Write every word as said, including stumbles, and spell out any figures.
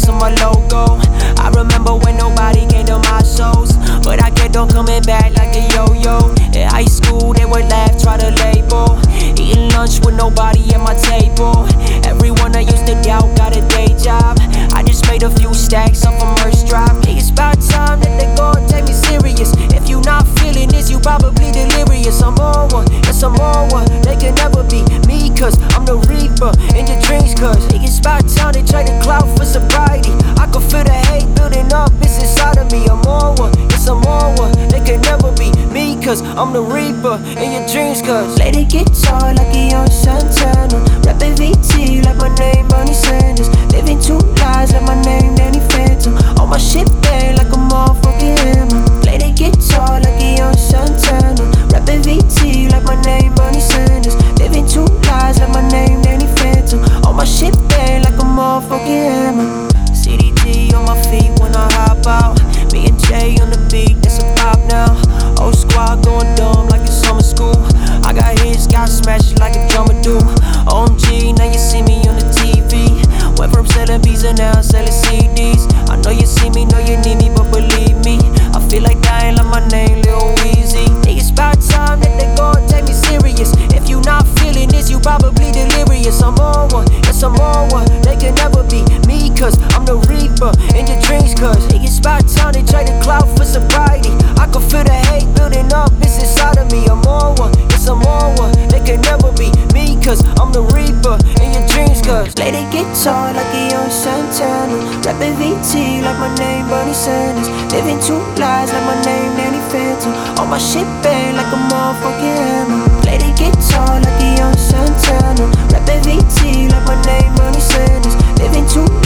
X on my logo. I remember when nobody came to my shows, but I kept on coming back like a yo-yo. In high school they would laugh, try to label. Eating lunch with nobody at my table. Everyone I used to doubt got a day job. I just made a few stacks off a merch drop. Hey, it's about time that they go and take me serious. If you not feeling this, you probably delirious. I'm on one, yes I'm on one. They can never be me, cause I'm the reaper in your dreams. Cause hey, it's about time they trade the clout for sobriety. I can feel the hate building up, it's inside of me. I'm on one, yes I'm on one. They can never be me, cause I'm the reaper in your dreams. Cause play the guitar like a young Santana, rapping V T like my name Bernie Sanders, living two lives like my name Danny Phantom. All my shit bang like a motherfucking hammer. Play the guitar like a young Santana, rapping V T like my name Bernie Sanders, living two lives like my name Danny Phantom. All my shit bang like a motherfucking hammer. C D T on my feet when I hop out. Me and Jay on the beat, that's a pop now. Old squad going dumb like it's summer school. I got hits, got smashed like a drummer do. O M G, now you see me on the T V. Went from selling beats and now selling C Ds. I know you see me, know you need me, but believe me, I feel like dying like my name Lil Weezy. Hey, it's about time that they go and take me serious. If you not feeling this, you probably delirious. I'm on one, yes I'm on one. They can never be me, cause I'm the reaper in your dreams. Cause hey, it's about time they trade the clout for sobriety. I can feel the hate building up, it's inside of me. I'm on one, yes I'm on one. They can never be me, cause I'm the reaper in your dreams. Cause play the guitar like a young Santana, rapping V T like my name Bernie Sanders, living two lives like my name Danny Phantom. All my shit bang like a motherfucking hammer. Play the guitar like a young Santana, rapping V T like my name Bernie Sanders, living two